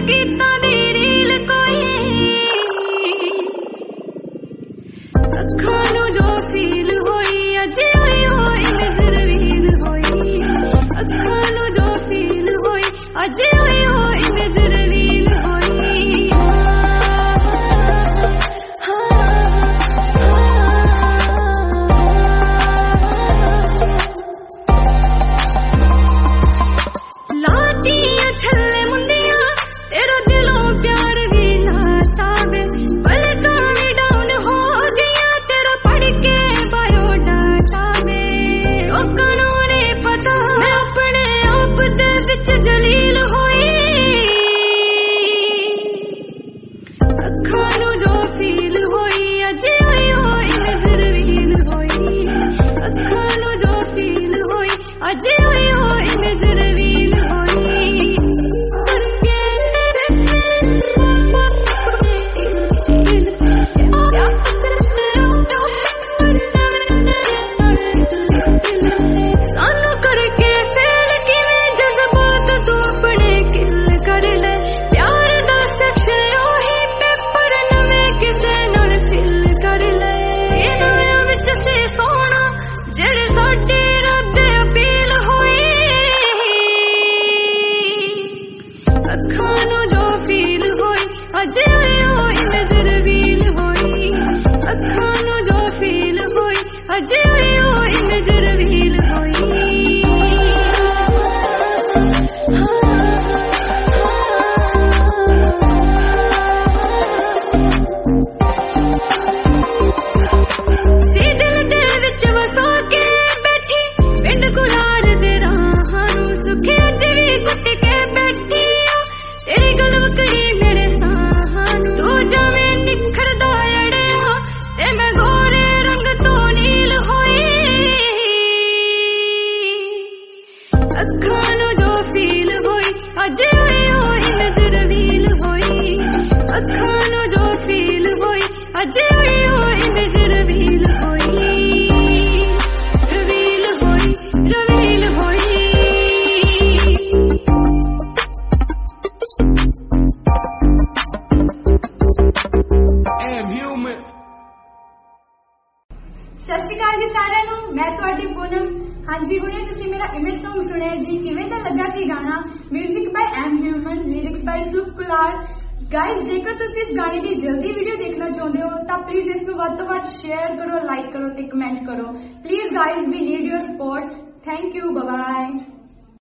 गीतां दी रील कोई अखां नूं जो फील होई अज होई होई नजर वील होई अखां नूं जो फील होई अज होई होई नजर वील होई लाटियां छल्ले मुंडिया तेरा दिलों प्यार भी ना सावे पलकां भी डाउन हो गया तेरा पढ़ के बायोडाटा में लोकां नूं नहीं पता मैं अपने आप दे विच जलील होई अखां नूं जो फील होई अज होई होई नजर वील होई अखां नूं जो फील होई अज होई होई नजर वील हाँ जी हुणे तुसीं मेरा इमेज सॉन्ग सुनिया जी किवें दा लगा सी गाना music by M human lyrics by Sukh Kular guys जेकर तुसीं इस गाने की जल्दी वीडियो देखना चाहते हो तो प्लीज इसको वध तो वध शेयर करो लाइक करो ते कमेंट करो please guys we need your support thank you bye bye.